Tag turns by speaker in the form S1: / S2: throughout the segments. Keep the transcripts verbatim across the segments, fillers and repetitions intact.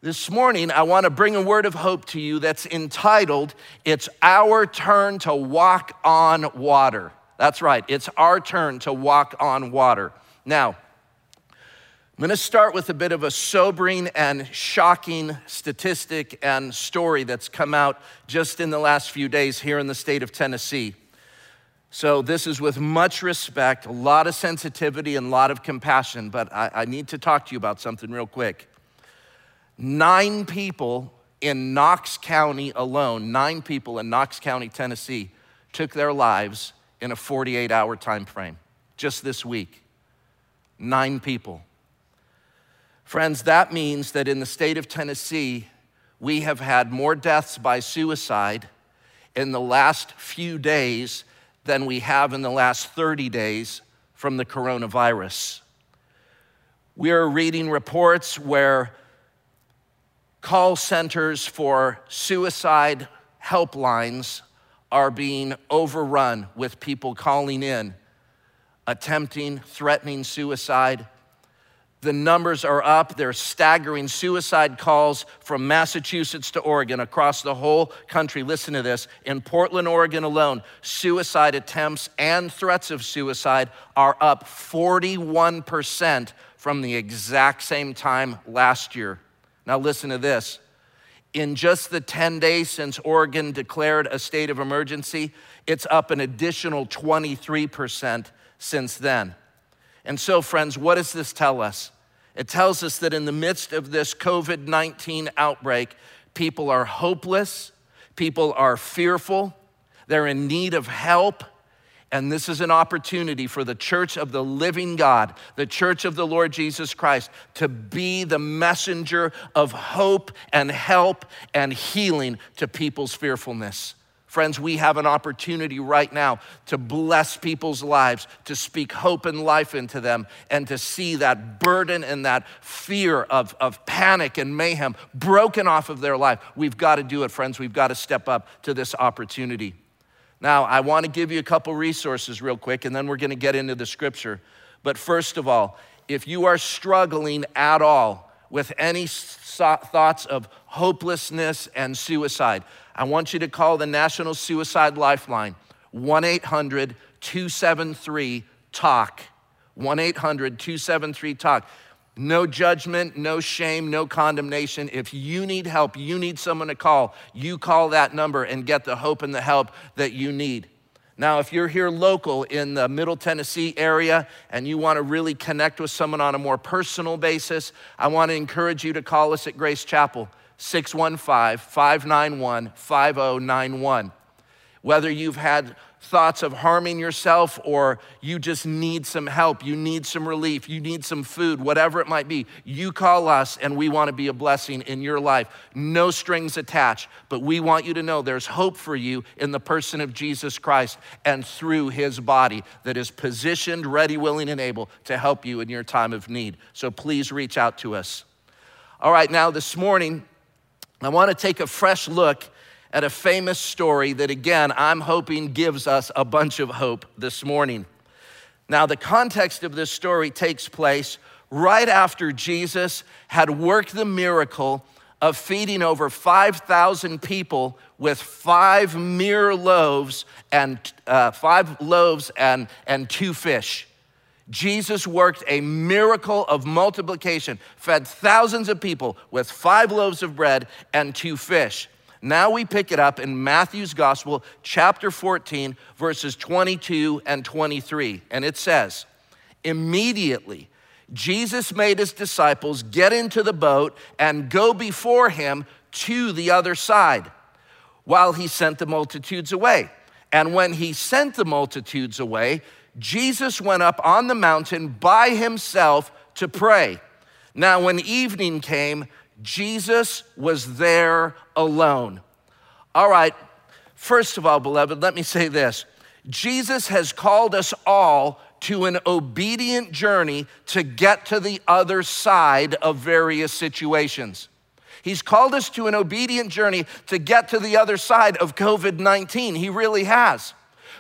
S1: This morning, I want to bring a word of hope to you that's entitled, It's Our Turn to Walk on Water. That's right, it's our turn to walk on water. Now, I'm going to start with a bit of a sobering and shocking statistic and story that's come out just in the last few days here in the state of Tennessee. So this is with much respect, a lot of sensitivity and a lot of compassion, but I, I need to talk to you about something real quick. Nine people in Knox County alone, nine people in Knox County, Tennessee, took their lives in a forty-eight hour time frame, just this week. Nine people. Friends, that means that in the state of Tennessee, we have had more deaths by suicide in the last few days than we have in the last thirty days from the coronavirus. We are reading reports where call centers for suicide helplines are being overrun with people calling in, attempting, threatening suicide. The numbers are up. They're staggering suicide calls from Massachusetts to Oregon, across the whole country. Listen to this. In Portland, Oregon alone, suicide attempts and threats of suicide are up forty-one percent from the exact same time last year. Now listen to this. In just the ten days since Oregon declared a state of emergency, it's up an additional twenty-three percent since then. And so, friends, what does this tell us? It tells us that in the midst of this covid nineteen outbreak, people are hopeless, people are fearful, they're in need of help, and this is an opportunity for the church of the living God, the church of the Lord Jesus Christ, to be the messenger of hope and help and healing to people's fearfulness. Friends, we have an opportunity right now to bless people's lives, to speak hope and life into them, and to see that burden and that fear of, of panic and mayhem broken off of their life. We've got to do it, friends. We've got to step up to this opportunity. Now, I want to give you a couple resources real quick, and then we're going to get into the scripture. But first of all, if you are struggling at all with any so- thoughts of hopelessness and suicide, I want you to call the National Suicide Lifeline, one eight hundred two seven three talk, one eight hundred two seven three talk. No judgment, no shame, no condemnation. If you need help, you need someone to call, you call that number and get the hope and the help that you need. Now, if you're here local in the Middle Tennessee area and you want to really connect with someone on a more personal basis, I want to encourage you to call us at Grace Chapel, six one five, five nine one, five oh nine one. Whether you've had thoughts of harming yourself or you just need some help, you need some relief, you need some food, whatever it might be, you call us and we want to be a blessing in your life. No strings attached, but we want you to know there's hope for you in the person of Jesus Christ and through his body that is positioned, ready, willing, and able to help you in your time of need. So please reach out to us. All right, now this morning, I want to take a fresh look at a famous story that, again, I'm hoping gives us a bunch of hope this morning. Now, the context of this story takes place right after Jesus had worked the miracle of feeding over five thousand people with five mere loaves and uh, five loaves and, and two fish. Jesus worked a miracle of multiplication, fed thousands of people with five loaves of bread and two fish. Now we pick it up in Matthew's Gospel, chapter fourteen, verses twenty-two and twenty-three. And it says, immediately, Jesus made his disciples get into the boat and go before him to the other side, while he sent the multitudes away. And when he sent the multitudes away, Jesus went up on the mountain by himself to pray. Now when evening came, Jesus was there alone. All right, first of all, beloved, let me say this. Jesus has called us all to an obedient journey to get to the other side of various situations. He's called us to an obedient journey to get to the other side of covid nineteen. He really has.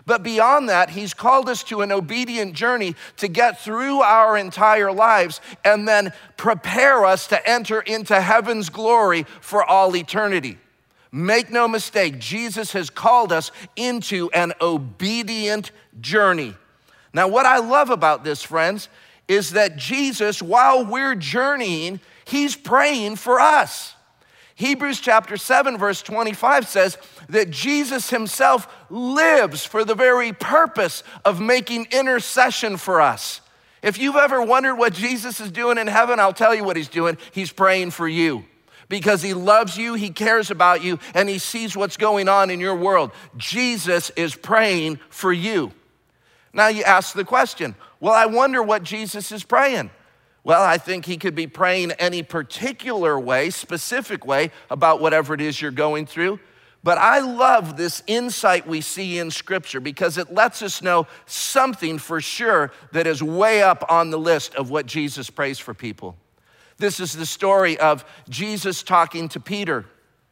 S1: But beyond that, he's called us to an obedient journey to get through our entire lives and then prepare us to enter into heaven's glory for all eternity. Make no mistake, Jesus has called us into an obedient journey. Now, what I love about this, friends, is that Jesus, while we're journeying, he's praying for us. Hebrews chapter seven, verse twenty-five says that Jesus himself lives for the very purpose of making intercession for us. If you've ever wondered what Jesus is doing in heaven, I'll tell you what he's doing. He's praying for you because he loves you, he cares about you, and he sees what's going on in your world. Jesus is praying for you. Now you ask the question, well, I wonder what Jesus is praying. Well, I think he could be praying any particular way, specific way about whatever it is you're going through. But I love this insight we see in Scripture because it lets us know something for sure that is way up on the list of what Jesus prays for people. This is the story of Jesus talking to Peter.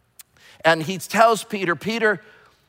S1: And he tells Peter, Peter,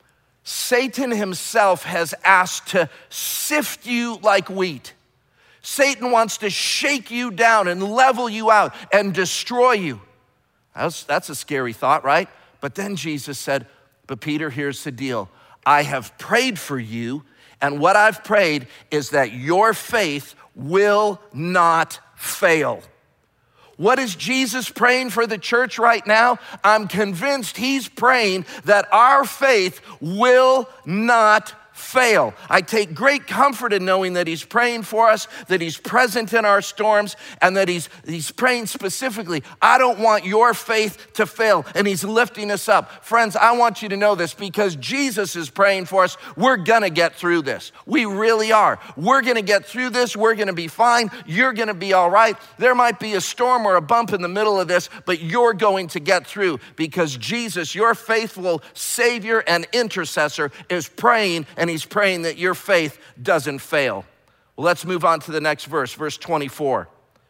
S1: Satan himself has asked to sift you like wheat. Satan wants to shake you down and level you out and destroy you. That's, that's a scary thought, right? But then Jesus said, but Peter, here's the deal. I have prayed for you, and what I've prayed is that your faith will not fail. What is Jesus praying for the church right now? I'm convinced he's praying that our faith will not fail. I take great comfort in knowing that he's praying for us, that he's present in our storms, and that he's, he's praying specifically, I don't want your faith to fail, and he's lifting us up. Friends, I want you to know this because Jesus is praying for us. We're gonna get through this. We really are. We're gonna get through this. We're gonna be fine. You're gonna be all right. There might be a storm or a bump in the middle of this, but you're going to get through because Jesus, your faithful Savior and intercessor, is praying, and he's praying that your faith doesn't fail. Well, let's move on to the next verse, verse twenty-four.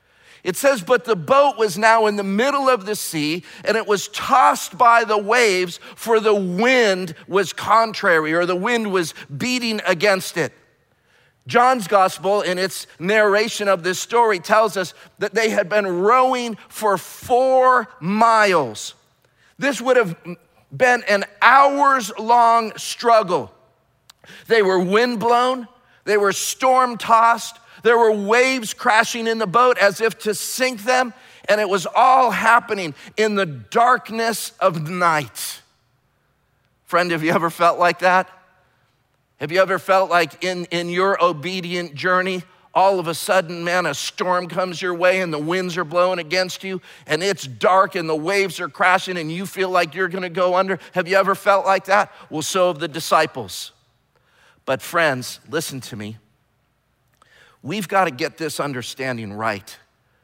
S1: It says, but the boat was now in the middle of the sea, and it was tossed by the waves, for the wind was contrary, or the wind was beating against it. John's gospel, in its narration of this story, tells us that they had been rowing for four miles. This would have been an hours-long struggle. They were windblown, they were storm-tossed, there were waves crashing in the boat as if to sink them, and it was all happening in the darkness of night. Friend, have you ever felt like that? Have you ever felt like in, in your obedient journey, all of a sudden, man, a storm comes your way and the winds are blowing against you and it's dark and the waves are crashing and you feel like you're gonna go under? Have you ever felt like that? Well, so have the disciples. But friends, listen to me. We've got to get this understanding right.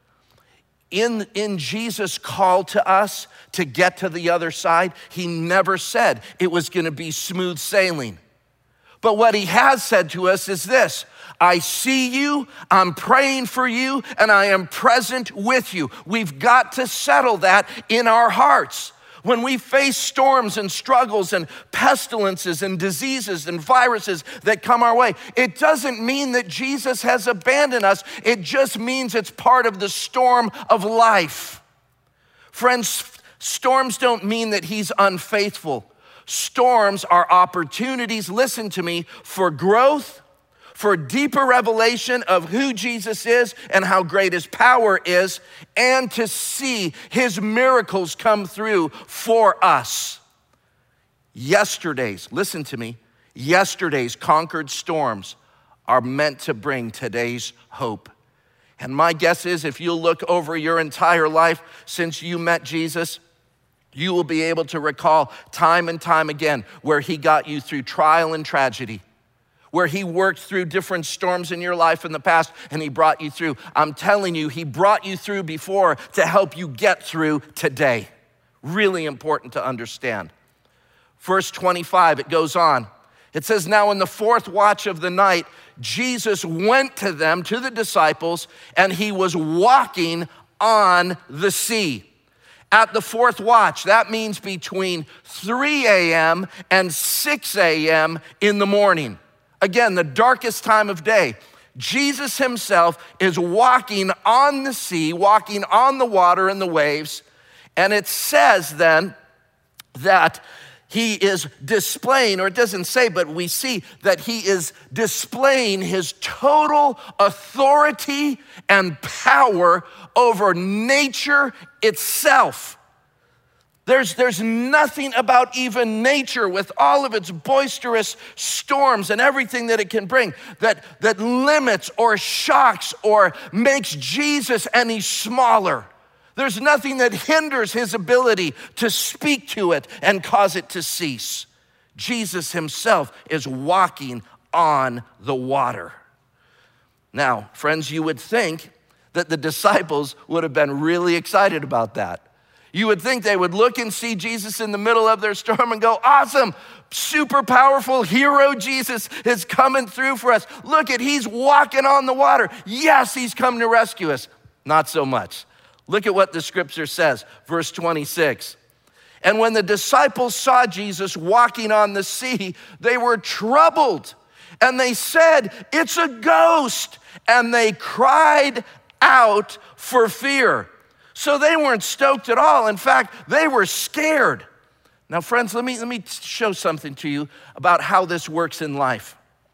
S1: In, in Jesus' call to us to get to the other side, he never said it was gonna be smooth sailing. But what he has said to us is this: I see you, I'm praying for you, and I am present with you. We've got to settle that in our hearts. When we face storms and struggles and pestilences and diseases and viruses that come our way, it doesn't mean that Jesus has abandoned us. It just means it's part of the storm of life. Friends, storms don't mean that he's unfaithful. Storms are opportunities, listen to me, for growth, for deeper revelation of who Jesus is and how great his power is, and to see his miracles come through for us. Yesterday's, listen to me, yesterday's conquered storms are meant to bring today's hope. And my guess is if you look over your entire life since you met Jesus, you will be able to recall time and time again where he got you through trial and tragedy, where he worked through different storms in your life in the past and he brought you through. I'm telling you, he brought you through before to help you get through today. Really important to understand. Verse twenty-five, it goes on. It says, now in the fourth watch of the night, Jesus went to them, to the disciples, and he was walking on the sea. At the fourth watch, that means between three a.m. and six a.m. in the morning. Again, the darkest time of day. Jesus himself is walking on the sea, walking on the water and the waves. And it says then that he is displaying, or it doesn't say, but we see that he is displaying his total authority and power over nature itself. There's, there's nothing about even nature with all of its boisterous storms and everything that it can bring that, that limits or shocks or makes Jesus any smaller. There's nothing that hinders his ability to speak to it and cause it to cease. Jesus himself is walking on the water. Now, friends, you would think that the disciples would have been really excited about that. You would think they would look and see Jesus in the middle of their storm and go, awesome, super powerful hero Jesus is coming through for us. Look at, he's walking on the water. Yes, he's come to rescue us. Not so much. Look at what the scripture says, verse twenty-six. And when the disciples saw Jesus walking on the sea, they were troubled. And they said, it's a ghost. And they cried out for fear. So they weren't stoked at all. In fact, they were scared. Now, friends, let me, let me show something to you about how this works in life.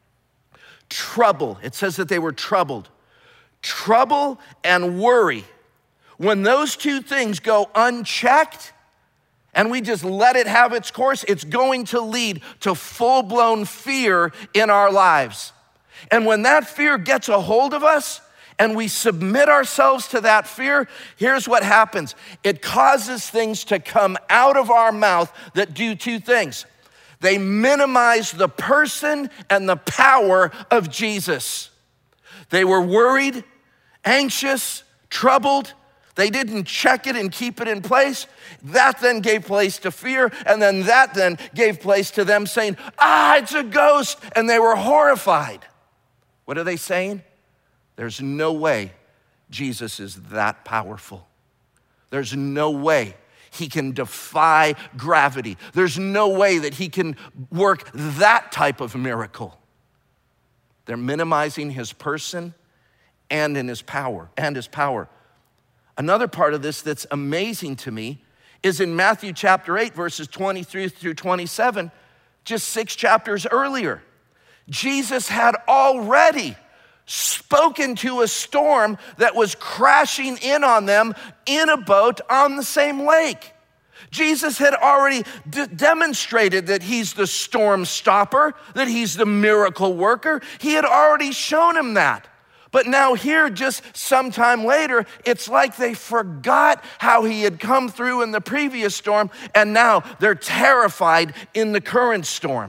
S1: Trouble, it says that they were troubled. Trouble and worry, when those two things go unchecked and we just let it have its course, it's going to lead to full-blown fear in our lives. And when that fear gets a hold of us, and we submit ourselves to that fear, here's what happens. It causes things to come out of our mouth that do two things. They minimize the person and the power of Jesus. They were worried, anxious, troubled. They didn't check it and keep it in place. That then gave place to fear, and then that then gave place to them saying, ah, it's a ghost, and they were horrified. What are they saying? There's no way Jesus is that powerful. There's no way he can defy gravity. There's no way that he can work that type of miracle. They're minimizing his person and in his power, and his power. Another part of this that's amazing to me is in Matthew chapter eight, verses twenty-three through twenty-seven, just six chapters earlier. Jesus had already spoken to a storm that was crashing in on them in a boat on the same lake. Jesus had already d- demonstrated that he's the storm stopper, that he's the miracle worker. He had already shown him that. But now here, just sometime later, it's like they forgot how he had come through in the previous storm, and now they're terrified in the current storm.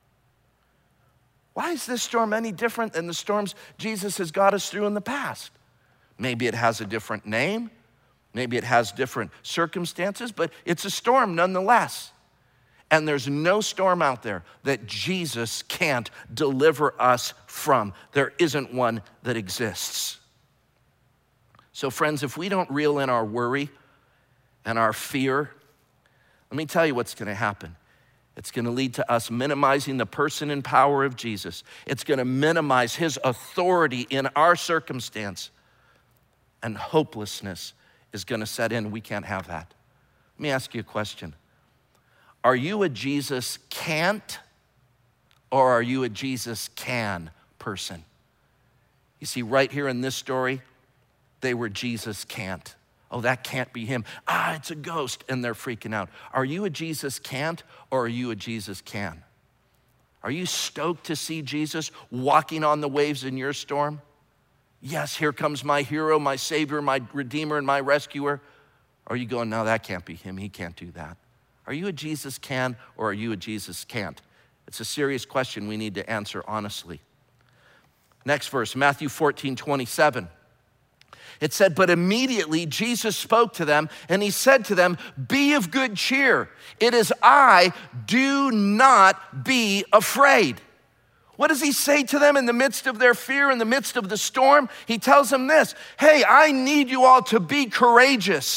S1: Why is this storm any different than the storms Jesus has got us through in the past? Maybe it has a different name. Maybe it has different circumstances, but it's a storm nonetheless. And there's no storm out there that Jesus can't deliver us from. There isn't one that exists. So friends, if we don't reel in our worry and our fear, let me tell you what's gonna happen. It's gonna lead to us minimizing the person and power of Jesus. It's gonna minimize his authority in our circumstance. And hopelessness is gonna set in. We can't have that. Let me ask you a question. Are you a Jesus can't, or are you a Jesus can person? You see, right here in this story, they were Jesus can't. Oh, that can't be him. Ah, it's a ghost, and they're freaking out. Are you a Jesus can't, or are you a Jesus can? Are you stoked to see Jesus walking on the waves in your storm? Yes, here comes my hero, my savior, my redeemer, and my rescuer. Or are you going, no, that can't be him. He can't do that. Are you a Jesus can, or are you a Jesus can't? It's a serious question we need to answer honestly. Next verse, Matthew fourteen twenty-seven. It said, but immediately Jesus spoke to them, and he said to them, be of good cheer. It is I, do not be afraid. What does he say to them in the midst of their fear, in the midst of the storm? He tells them this, hey, I need you all to be courageous.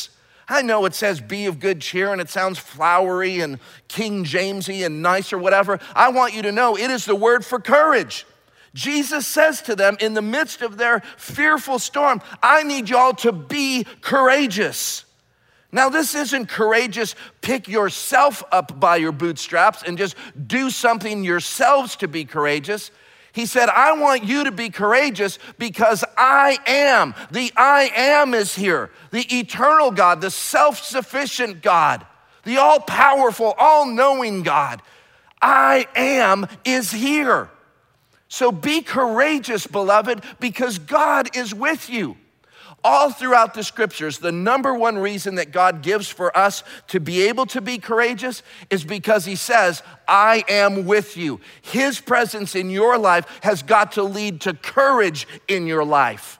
S1: I know it says be of good cheer and it sounds flowery and King Jamesy and nice or whatever. I want you to know it is the word for courage. Jesus says to them in the midst of their fearful storm, I need y'all to be courageous. Now, this isn't courageous, pick yourself up by your bootstraps and just do something yourselves to be courageous. He said, I want you to be courageous because I am. The I am is here. The eternal God, the self-sufficient God, the all-powerful, all-knowing God. I am is here. So be courageous, beloved, because God is with you. All throughout the scriptures, the number one reason that God gives for us to be able to be courageous is because he says, I am with you. His presence in your life has got to lead to courage in your life.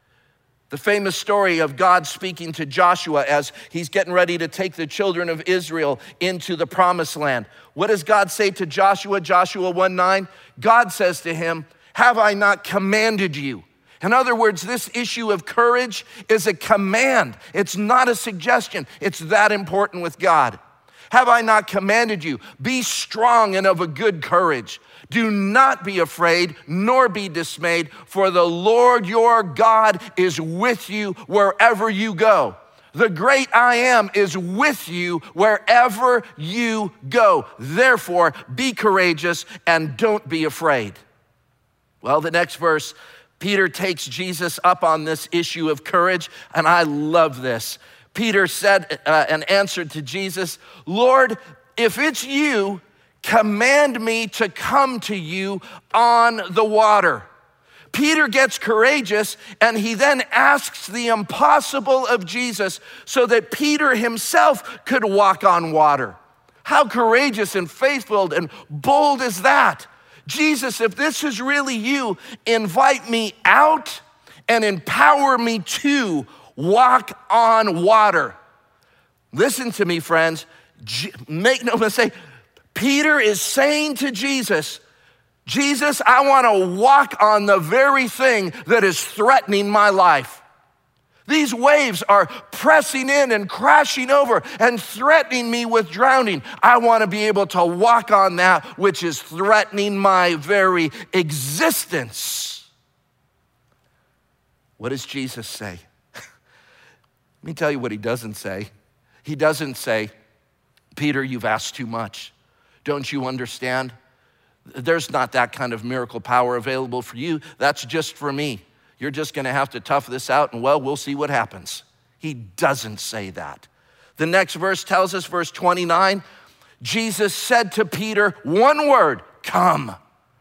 S1: The famous story of God speaking to Joshua as he's getting ready to take the children of Israel into the promised land. What does God say to Joshua? Joshua one nine, God says to him, have I not commanded you? In other words, this issue of courage is a command. It's not a suggestion. It's that important with God. Have I not commanded you? Be strong and of a good courage. Do not be afraid, nor be dismayed, for the Lord your God is with you wherever you go. The great I am is with you wherever you go. Therefore, be courageous and don't be afraid. Well, the next verse, Peter takes Jesus up on this issue of courage, and I love this. Peter said uh, and answered to Jesus, Lord, if it's you, command me to come to you on the water. Peter gets courageous, and he then asks the impossible of Jesus so that Peter himself could walk on water. How courageous and faithful and bold is that? Jesus, if this is really you, invite me out and empower me to walk on water. Listen to me, friends. Make no mistake. Peter is saying to Jesus, Jesus, I want to walk on the very thing that is threatening my life. These waves are pressing in and crashing over and threatening me with drowning. I want to be able to walk on that which is threatening my very existence. What does Jesus say? Let me tell you what he doesn't say. He doesn't say, Peter, you've asked too much. Don't you understand? There's not that kind of miracle power available for you. That's just for me. You're just gonna have to tough this out and well, we'll see what happens. He doesn't say that. The next verse tells us, verse twenty-nine, Jesus said to Peter, one word, come,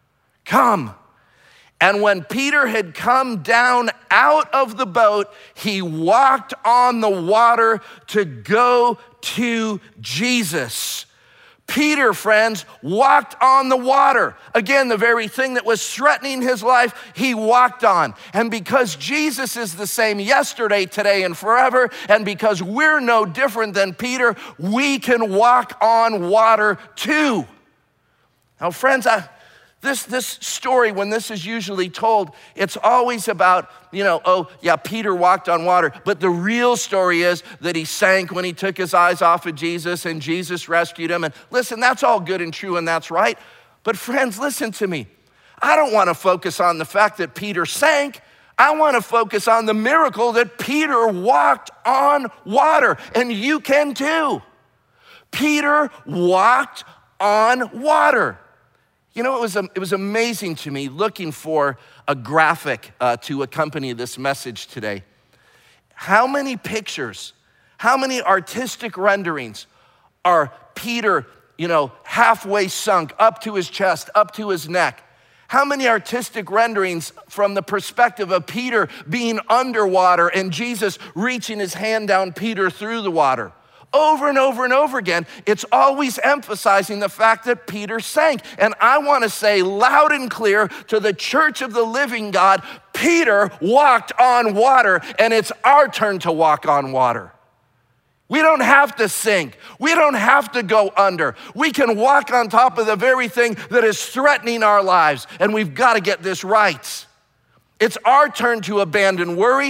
S1: come. And when Peter had come down out of the boat, he walked on the water to go to Jesus. Peter, friends, walked on the water. Again, the very thing that was threatening his life, he walked on. And because Jesus is the same yesterday, today, and forever, and because we're no different than Peter, we can walk on water too. Now, friends, I, this, this story, when this is usually told, it's always about, you know, oh, yeah, Peter walked on water. But the real story is that he sank when he took his eyes off of Jesus and Jesus rescued him. And listen, that's all good and true and that's right. But friends, listen to me. I don't want to focus on the fact that Peter sank. I want to focus on the miracle that Peter walked on water. And you can too. Peter walked on water. You know, it was, it was amazing to me looking for a graphic uh, to accompany this message today. How many pictures, how many artistic renderings are Peter, you know, halfway sunk, up to his chest, up to his neck? How many artistic renderings from the perspective of Peter being underwater and Jesus reaching his hand down Peter through the water? Over and over and over again, it's always emphasizing the fact that Peter sank. And I want to say loud and clear to the church of the living God, Peter walked on water, and it's our turn to walk on water. We don't have to sink. We don't have to go under. We can walk on top of the very thing that is threatening our lives, and we've got to get this right. It's our turn to abandon worry,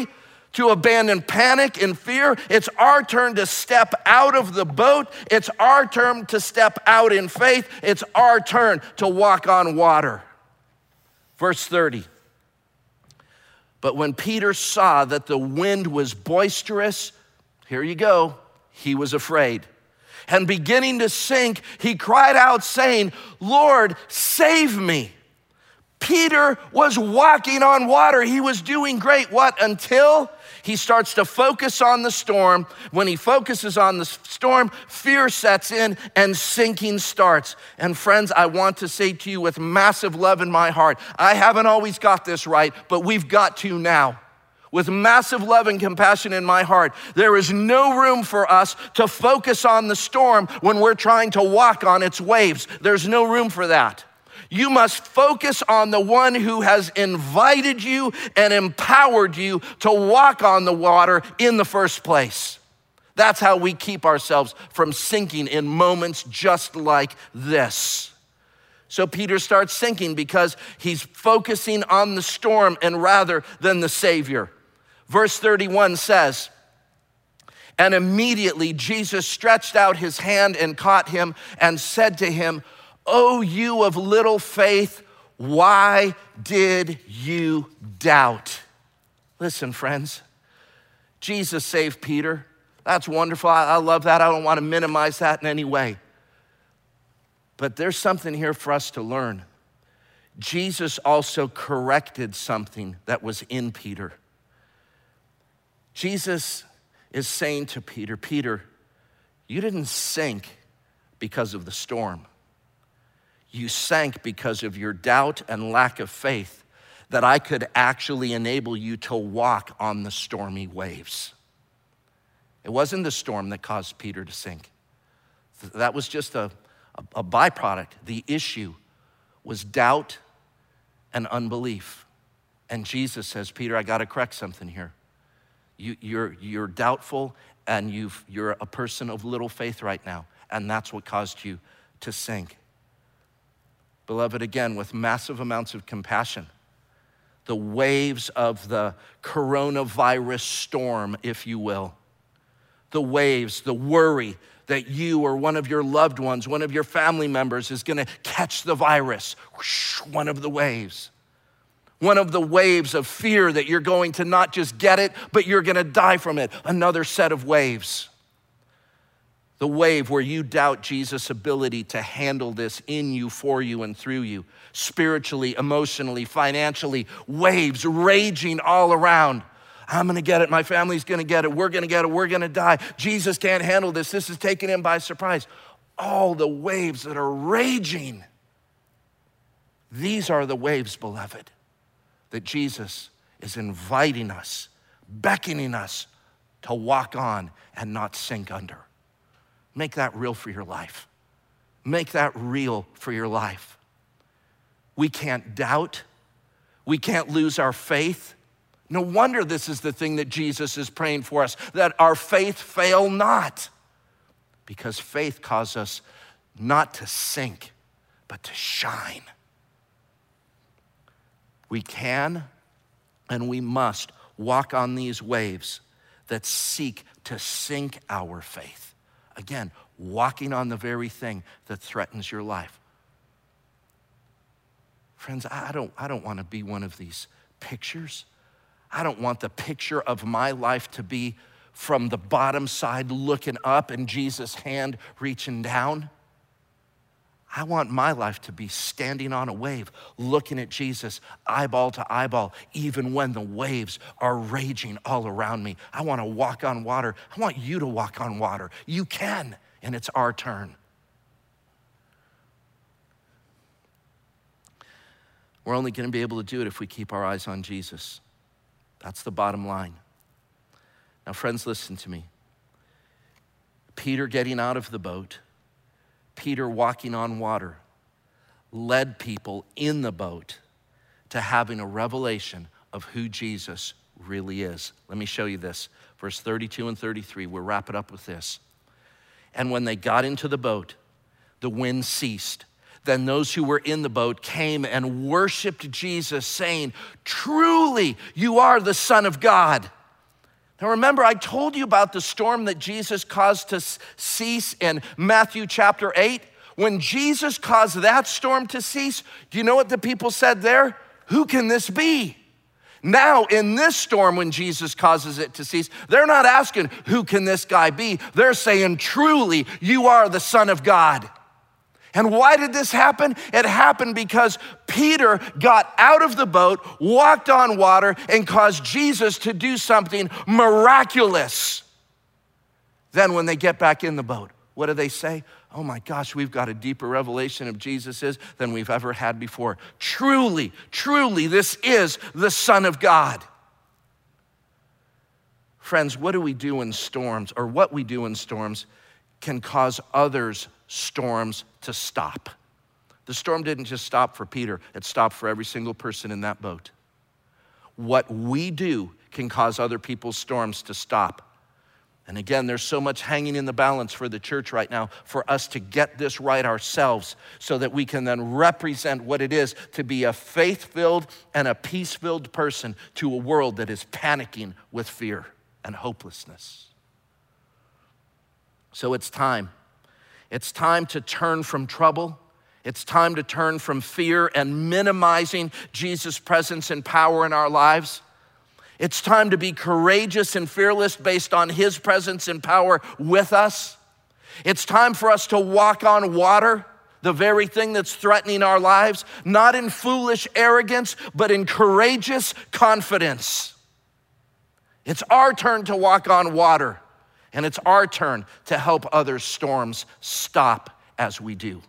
S1: to abandon panic and fear. It's our turn to step out of the boat. It's our turn to step out in faith. It's our turn to walk on water. Verse thirty. But when Peter saw that the wind was boisterous, here you go, he was afraid. And beginning to sink, he cried out saying, Lord, save me. Peter was walking on water. He was doing great. What? Until he starts to focus on the storm. When he focuses on the storm, fear sets in and sinking starts. And friends, I want to say to you with massive love in my heart, I haven't always got this right, but we've got to now. With massive love and compassion in my heart, there is no room for us to focus on the storm when we're trying to walk on its waves. There's no room for that. You must focus on the one who has invited you and empowered you to walk on the water in the first place. That's how we keep ourselves from sinking in moments just like this. So Peter starts sinking because he's focusing on the storm and rather than the Savior. Verse thirty-one says, and immediately Jesus stretched out his hand and caught him and said to him, O you of little faith, why did you doubt? Listen, friends, Jesus saved Peter. That's wonderful. I, I love that. I don't want to minimize that in any way. But there's something here for us to learn. Jesus also corrected something that was in Peter. Jesus is saying to Peter, Peter, you didn't sink because of the storm. You sank because of your doubt and lack of faith that I could actually enable you to walk on the stormy waves. It wasn't the storm that caused Peter to sink. That was just a, a, a byproduct. The issue was doubt and unbelief. And Jesus says, Peter, I gotta correct something here. You, you're, you're doubtful and you've, you're a person of little faith right now. And that's what caused you to sink. Beloved, again, with massive amounts of compassion, the waves of the coronavirus storm, if you will, the waves, the worry that you or one of your loved ones, one of your family members is gonna catch the virus, whoosh, one of the waves. One of the waves of fear that you're going to not just get it, but you're gonna die from it, another set of waves. The wave where you doubt Jesus' ability to handle this in you, for you, and through you, spiritually, emotionally, financially, waves raging all around. I'm gonna get it, my family's gonna get it, we're gonna get it, we're gonna die. Jesus can't handle this, this is taking him by surprise. All the waves that are raging. These are the waves, beloved, that Jesus is inviting us, beckoning us to walk on and not sink under. Make that real for your life. Make that real for your life. We can't doubt. We can't lose our faith. No wonder this is the thing that Jesus is praying for us, that our faith fail not. Because faith causes us not to sink, but to shine. We can and we must walk on these waves that seek to sink our faith. Again, walking on the very thing that threatens your life. Friends, I don't, I don't want to be one of these pictures. I don't want the picture of my life to be from the bottom side looking up and Jesus' hand reaching down. I want my life to be standing on a wave, looking at Jesus eyeball to eyeball, even when the waves are raging all around me. I want to walk on water. I want you to walk on water. You can, and it's our turn. We're only going to be able to do it if we keep our eyes on Jesus. That's the bottom line. Now, friends, listen to me. Peter getting out of the boat, Peter walking on water, led people in the boat to having a revelation of who Jesus really is. Let me show you this. Verse thirty-two and thirty-three, we'll wrap it up with this. And when they got into the boat, the wind ceased. Then those who were in the boat came and worshiped Jesus, saying, truly, you are the Son of God. Now remember, I told you about the storm that Jesus caused to cease in Matthew chapter eight. When Jesus caused that storm to cease, do you know what the people said there? Who can this be? Now in this storm, when Jesus causes it to cease, they're not asking, who can this guy be? They're saying, truly, you are the Son of God. And why did this happen? It happened because Peter got out of the boat, walked on water, and caused Jesus to do something miraculous. Then when they get back in the boat, what do they say? Oh my gosh, we've got a deeper revelation of Jesus is than we've ever had before. Truly, truly, this is the Son of God. Friends, what do we do in storms, or what we do in storms can cause others' storms to stop. The storm didn't just stop for Peter, it stopped for every single person in that boat. What we do can cause other people's storms to stop. And again, there's so much hanging in the balance for the church right now for us to get this right ourselves so that we can then represent what it is to be a faith-filled and a peace-filled person to a world that is panicking with fear and hopelessness. So it's time. It's time to turn from trouble. It's time to turn from fear and minimizing Jesus' presence and power in our lives. It's time to be courageous and fearless based on his presence and power with us. It's time for us to walk on water, the very thing that's threatening our lives, not in foolish arrogance, but in courageous confidence. It's our turn to walk on water. And it's our turn to help other storms stop as we do.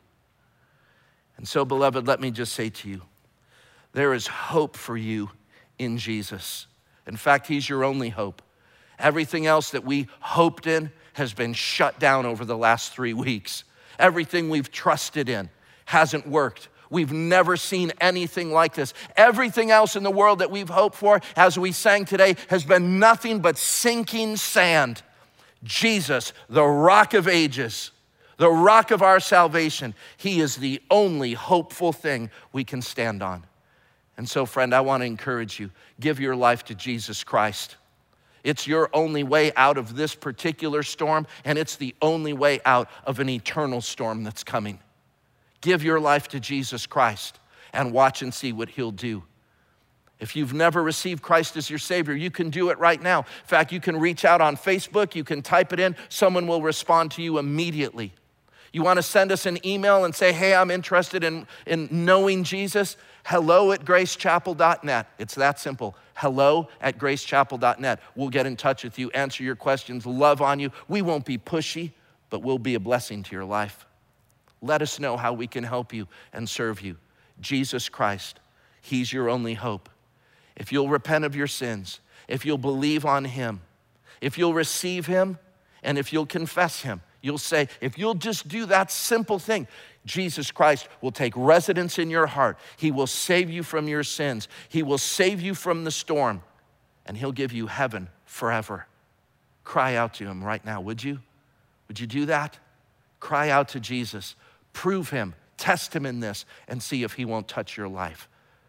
S1: And so, beloved, let me just say to you, there is hope for you in Jesus. In fact, he's your only hope. Everything else that we hoped in has been shut down over the last three weeks. Everything we've trusted in hasn't worked. We've never seen anything like this. Everything else in the world that we've hoped for, as we sang today, has been nothing but sinking sand. Jesus, the rock of ages, the rock of our salvation, he is the only hopeful thing we can stand on. And so, friend, I want to encourage you, give your life to Jesus Christ. It's your only way out of this particular storm, and it's the only way out of an eternal storm that's coming. Give your life to Jesus Christ and watch and see what he'll do. If you've never received Christ as your Savior, you can do it right now. In fact, you can reach out on Facebook, you can type it in, someone will respond to you immediately. You wanna send us an email and say, hey, I'm interested in, in knowing Jesus? Hello at gracechapel dot net. It's that simple. Hello at gracechapel dot net. We'll get in touch with you, answer your questions, love on you. We won't be pushy, but we'll be a blessing to your life. Let us know how we can help you and serve you. Jesus Christ, he's your only hope. If you'll repent of your sins, if you'll believe on him, if you'll receive him, and if you'll confess him, you'll say, if you'll just do that simple thing, Jesus Christ will take residence in your heart. He will save you from your sins. He will save you from the storm, and he'll give you heaven forever. Cry out to him right now, would you? Would you do that? Cry out to Jesus. Prove him, test him in this, and see if he won't touch your life.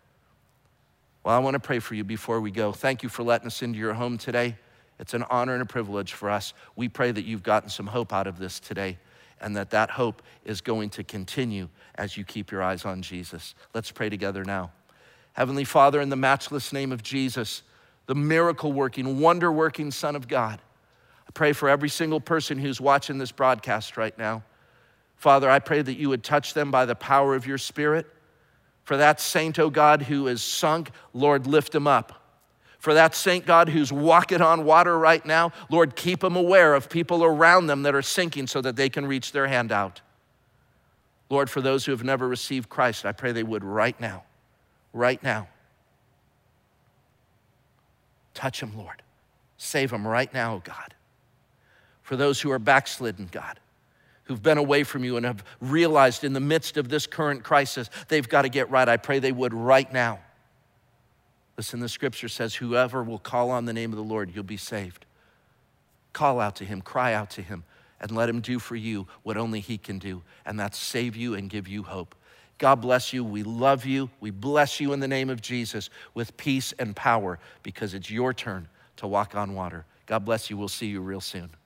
S1: Well, I want to pray for you before we go. Thank you for letting us into your home today. It's an honor and a privilege for us. We pray that you've gotten some hope out of this today, and that that hope is going to continue as you keep your eyes on Jesus. Let's pray together now. Heavenly Father, in the matchless name of Jesus, the miracle-working, wonder-working Son of God, I pray for every single person who's watching this broadcast right now. Father, I pray that you would touch them by the power of your Spirit. For that saint, oh God, who is sunk, Lord, lift him up. For that saint, God, who's walking on water right now, Lord, keep them aware of people around them that are sinking so that they can reach their hand out. Lord, for those who have never received Christ, I pray they would right now, right now. Touch them, Lord. Save them right now, oh God. For those who are backslidden, God, who've been away from you and have realized in the midst of this current crisis, they've got to get right. I pray they would right now. Listen, the scripture says, whoever will call on the name of the Lord, you'll be saved. Call out to him, cry out to him, and let him do for you what only he can do, and that's save you and give you hope. God bless you. We love you. We bless you in the name of Jesus with peace and power, because it's your turn to walk on water. God bless you. We'll see you real soon.